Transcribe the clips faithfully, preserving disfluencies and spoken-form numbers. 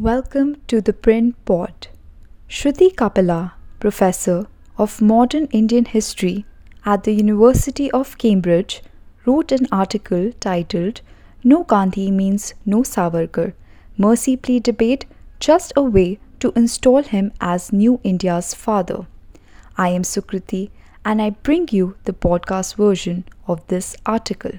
Welcome to the Print Pod. Shruti Kapila, Professor of Modern Indian History at the University of Cambridge, wrote an article titled No Gandhi Means No Savarkar, Mercy Plea Debate, just a way to install him as New India's father. I am Sukriti and I bring you the podcast version of this article.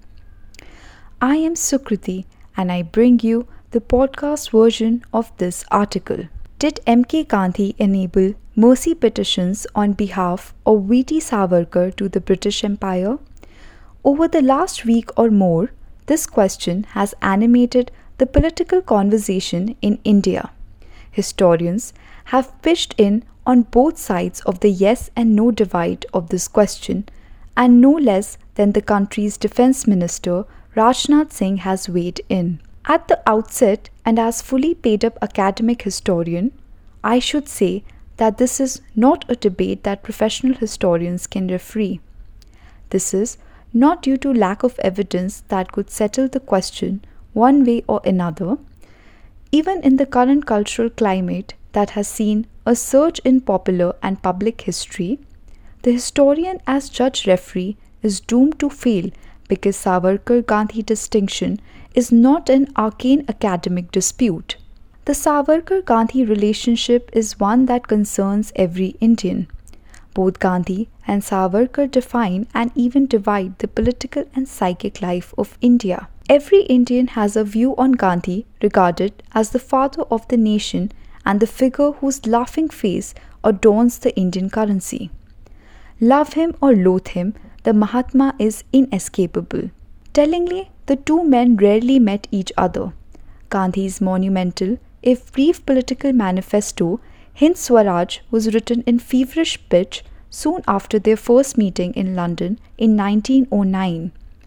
I am Sukriti and I bring you the podcast version of this article. Did M K Gandhi enable mercy petitions on behalf of V T Savarkar to the British Empire? Over the last week or more, this question has animated the political conversation in India. Historians have pitched in on both sides of the yes and no divide of this question, and no less than the country's Defence Minister Rajnath Singh has weighed in. At the outset, and as fully paid up academic historian, I should say that this is not a debate that professional historians can referee. This is not due to lack of evidence that could settle the question one way or another. Even in the current cultural climate that has seen a surge in popular and public history, the historian as judge referee is doomed to fail because Savarkar-Gandhi distinction is not an arcane academic dispute. The Savarkar-Gandhi relationship is one that concerns every Indian. Both Gandhi and Savarkar define and even divide the political and psychic life of India. Every Indian has a view on Gandhi regarded as the father of the nation and the figure whose laughing face adorns the Indian currency. Love him or loathe him, the Mahatma is inescapable. Tellingly, the two men rarely met each other. Gandhi's monumental, if brief political manifesto, Hind Swaraj, was written in feverish pitch soon after their first meeting in London in nineteen oh nine.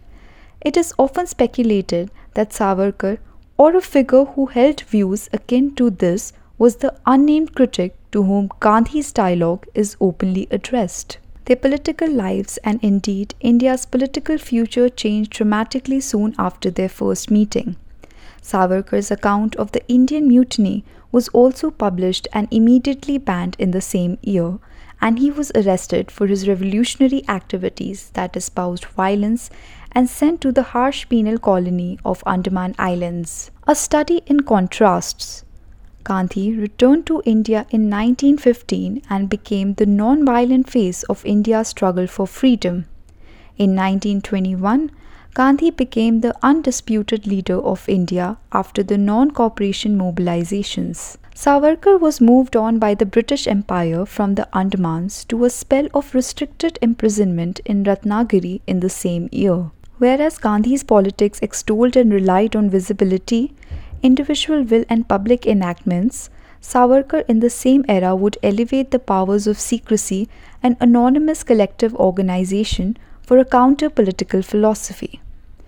It is often speculated that Savarkar, or a figure who held views akin to this, was the unnamed critic to whom Gandhi's dialogue is openly addressed. Their political lives and indeed India's political future changed dramatically soon after their first meeting. Savarkar's account of the Indian Mutiny was also published and immediately banned in the same year, and he was arrested for his revolutionary activities that espoused violence and sent to the harsh penal colony of Andaman Islands. A study in contrasts. Gandhi returned to India in nineteen fifteen and became the non-violent face of India's struggle for freedom. In nineteen twenty-one, Gandhi became the undisputed leader of India after the non-cooperation mobilizations. Savarkar was moved on by the British Empire from the Andamans to a spell of restricted imprisonment in Ratnagiri in the same year. Whereas Gandhi's politics extolled and relied on visibility, individual will and public enactments, Savarkar in the same era would elevate the powers of secrecy and anonymous collective organization for a counter-political philosophy.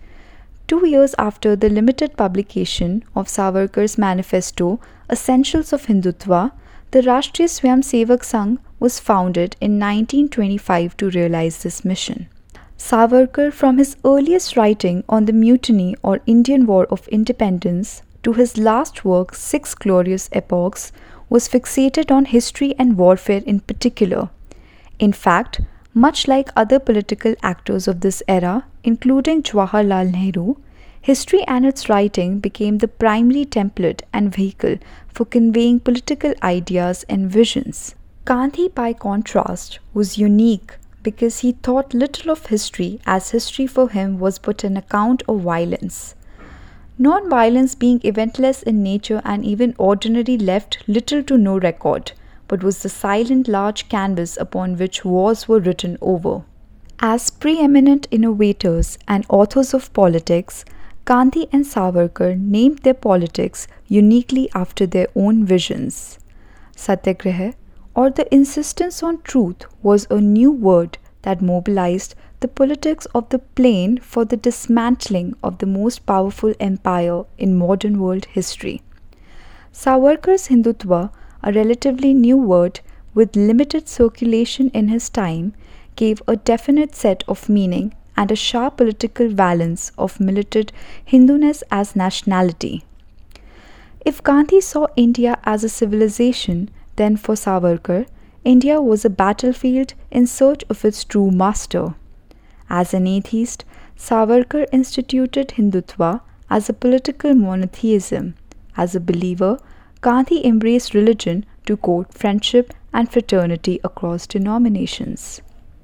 Two years after the limited publication of Savarkar's manifesto, Essentials of Hindutva, the Rashtriya Swayamsevak Sangh was founded in nineteen twenty-five to realize this mission. Savarkar, from his earliest writing on the Mutiny or Indian War of Independence to his last work, Six Glorious Epochs, was fixated on history and warfare in particular. In fact, much like other political actors of this era, including Jawaharlal Nehru, history and its writing became the primary template and vehicle for conveying political ideas and visions. Gandhi, by contrast, was unique because he thought little of history, as history for him was but an account of violence. Non-violence being eventless in nature and even ordinary left little to no record, but was the silent large canvas upon which wars were written over. As preeminent innovators and authors of politics, Gandhi and Savarkar named their politics uniquely after their own visions. Satyagraha, or the insistence on truth, was a new word that mobilized the politics of the plain for the dismantling of the most powerful empire in modern world history. Savarkar's Hindutva, a relatively new word with limited circulation in his time, gave a definite set of meaning and a sharp political valence of militant Hinduness as nationality. If Gandhi saw India as a civilization, then for Savarkar, India was a battlefield in search of its true master. As an atheist, Savarkar instituted Hindutva as a political monotheism. As a believer, Gandhi embraced religion to court friendship and fraternity across denominations.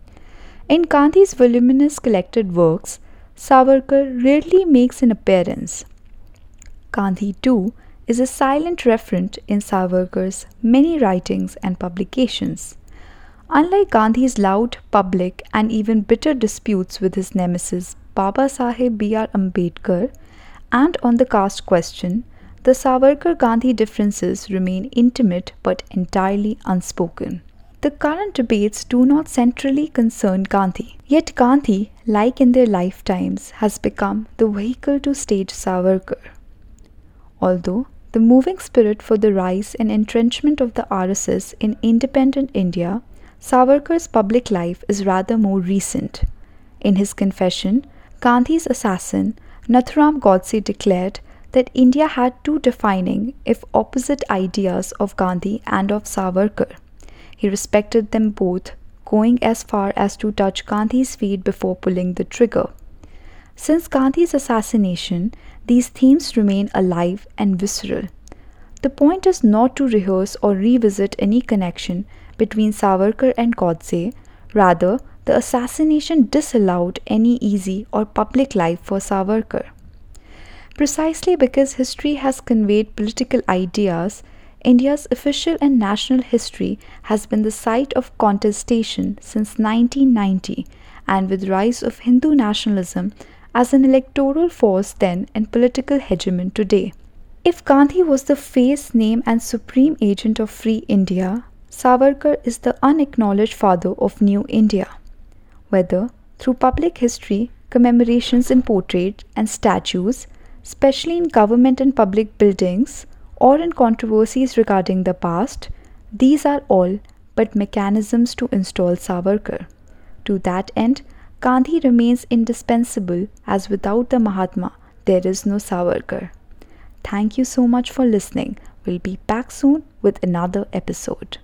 In Gandhi's voluminous collected works, Savarkar rarely makes an appearance. Gandhi, too, is a silent referent in Savarkar's many writings and publications. Unlike Gandhi's loud, public, and even bitter disputes with his nemesis Baba Saheb B R Ambedkar and on the caste question, the Savarkar-Gandhi differences remain intimate but entirely unspoken. The current debates do not centrally concern Gandhi, yet Gandhi, like in their lifetimes, has become the vehicle to stage Savarkar. Although the moving spirit for the rise and entrenchment of the R S S in independent India, Savarkar's public life is rather more recent. In his confession, Gandhi's assassin, Nathuram Godse, declared that India had two defining, if opposite, ideas of Gandhi and of Savarkar. He respected them both, going as far as to touch Gandhi's feet before pulling the trigger. Since Gandhi's assassination, these themes remain alive and visceral. The point is not to rehearse or revisit any connection between Savarkar and Godse, rather, the assassination disallowed any easy or public life for Savarkar. Precisely because history has conveyed political ideas, India's official and national history has been the site of contestation since nineteen ninety, and with rise of Hindu nationalism as an electoral force then and political hegemon today. If Gandhi was the face, name and supreme agent of free India, Savarkar is the unacknowledged father of new India. Whether through public history, commemorations in portraits and statues, especially in government and public buildings, or in controversies regarding the past, these are all but mechanisms to install Savarkar. To that end, Gandhi remains indispensable, as without the Mahatma, there is no Savarkar. Thank you so much for listening. We'll be back soon with another episode.